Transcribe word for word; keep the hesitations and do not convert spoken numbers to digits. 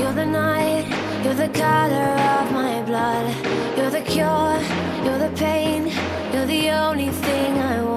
You're the night, you're the color of my blood. You're the cure, you're the pain, you're the only thing I want.